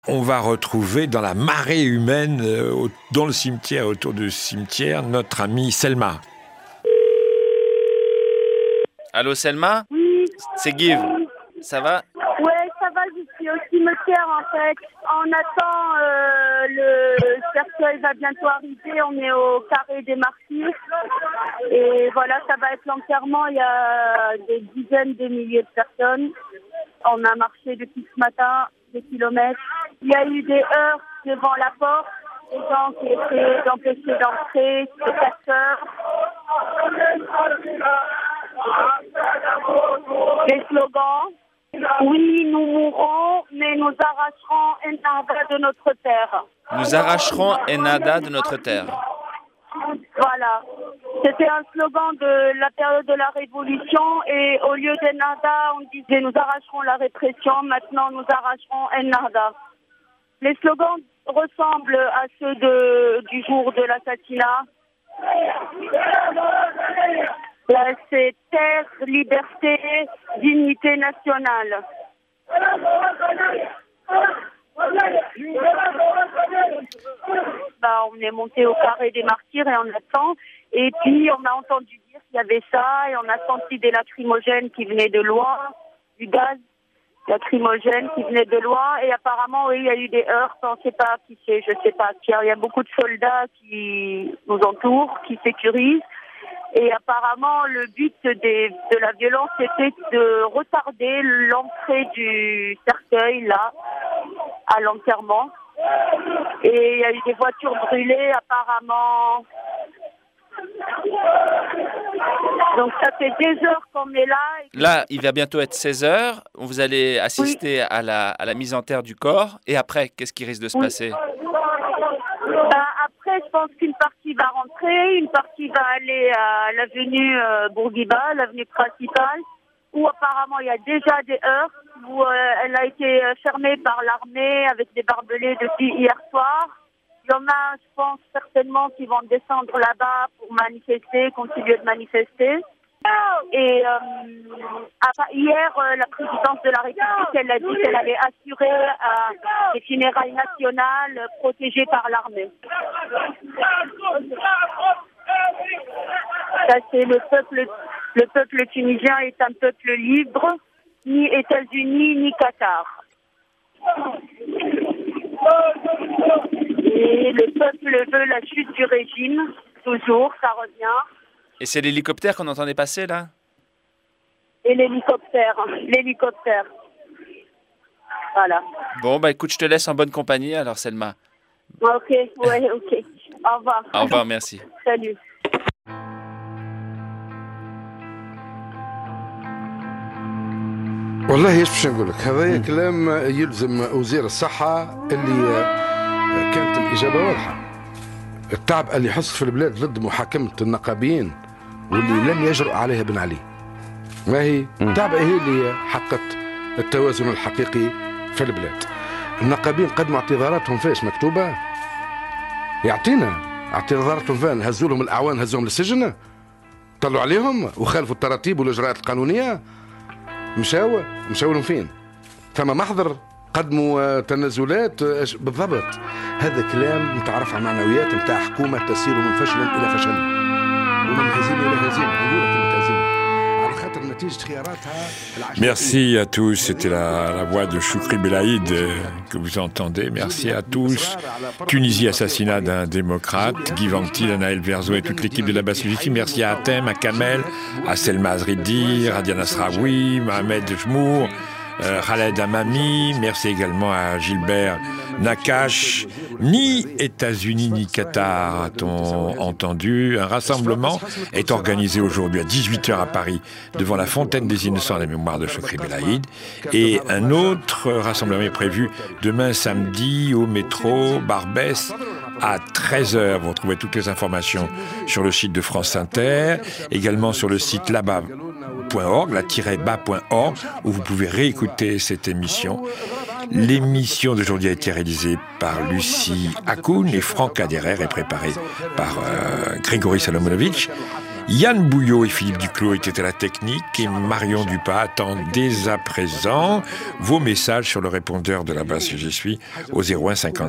On va retrouver dans la marée humaine, dans le cimetière, autour du cimetière, notre amie Selma. Allô Selma ? Oui. C'est Guy. Ça va ? Ouais, ça va, je suis au cimetière en fait. On attend, le cercueil va bientôt arriver, on est au carré des martyrs. Et voilà, ça va être l'enterrement, il y a des dizaines de milliers de personnes. On a marché depuis ce matin, des kilomètres. Il y a eu des heurts devant la porte, des gens qui essaient d'empêcher d'entrer, des casseurs. Les slogans. Oui, nous mourrons, mais nous arracherons Ennahda de notre terre. Nous arracherons Ennahda de notre terre. Voilà. C'était un slogan de la période de la Révolution et au lieu d'Ennahda, on disait nous arracherons la répression, maintenant nous arracherons Ennahda. Les slogans ressemblent à ceux du jour de l'assassinat. Là, c'est terre, liberté, dignité nationale. On est monté au carré des martyrs et on attend. Et puis on a entendu dire qu'il y avait ça et on a senti des lacrymogènes qui venaient de loin, du gaz lacrymogène qui venait de loin. Et apparemment, oui, il y a eu des heurts. On ne sait pas qui c'est, je ne sais pas. Il y a beaucoup de soldats qui nous entourent, qui sécurisent. Et apparemment, le but de la violence était de retarder l'entrée du cercueil, là, à l'enterrement. Et il y a eu des voitures brûlées, apparemment. Donc ça fait des heures qu'on est là. Là, il va bientôt être 16h. Vous allez assister à la mise en terre du corps. Et après, qu'est-ce qui risque de se passer ? Après, je pense qu'une partie va rentrer, une partie va aller à l'avenue Bourguiba, l'avenue principale, où apparemment il y a déjà des heurts, où elle a été fermée par l'armée avec des barbelés depuis hier soir. Il y en a, je pense, certainement qui vont descendre là-bas pour manifester, continuer de manifester. Et hier, la présidence de la République, elle a dit qu'elle allait assurer des funérailles nationales protégées par l'armée. Ça, c'est le peuple tunisien est un peuple libre, ni États-Unis, ni Qatar. Et le peuple veut la chute du régime, toujours, ça revient. Et c'est l'hélicoptère qu'on entendait passer, là ? Et l'hélicoptère. Voilà. Bon, écoute, je te laisse en bonne compagnie, alors, Selma. Ok, ouais, ok. Au revoir. Au revoir, merci. Salut. والله ايش باش نقول لك هذا كلام يلزم وزير الصحة اللي كانت الإجابة واضحة. التعب اللي يحصل في البلاد ضد محاكمة النقابيين واللي لن يجرؤ عليها بن علي. ما هي التعب هي اللي حققت التوازن الحقيقي في البلاد. النقابيين قدموا اعتذاراتهم فاش مكتوبة؟ يعطينا اعتذاراتهم فين؟ هزوا لهم الأعوان، هزوهم للسجن، طلعوا عليهم وخالفوا التراتيب والإجراءات القانونية. مشاو لهم فين؟ ثم محضر قدموا تنازلات بالضبط. هذا كلام متعرف على معنويات نتاع حكومة تسير من فشل إلى فشل ومن هزيمة إلى هزيمة. نقول لك هزيمة على خاطر نتيجة خياراتها. Merci à tous, c'était la voix de Choukri Belaïd que vous entendez. Merci à tous. Tunisie, assassinat d'un démocrate, Guy Ventil, Anaël Verzo et toute l'équipe de la Basse-Lucie. Merci à Atem, à Kamel, à Selma Azridi, Radia Nasraoui, Mohamed Jmour, Khaled Amami. Merci également à Gilbert Nakache. Ni États-Unis ni Qatar, a-t-on entendu. Un rassemblement est organisé aujourd'hui à 18h à Paris devant la Fontaine des Innocents à la mémoire de Choukri Belaïd. Et un autre rassemblement est prévu demain samedi au métro Barbès à 13h. Vous retrouvez toutes les informations sur le site de France Inter, également sur le site là-bas.org, la-bas.org, où vous pouvez réécouter cette émission. L'émission d'aujourd'hui a été réalisée par Lucie Akoun et Franck Aderer est préparée par Grégory Salomonovitch. Yann Bouillot et Philippe Duclos étaient à la technique et Marion Dupas attend dès à présent vos messages sur le répondeur de la base J'y suis au 01 52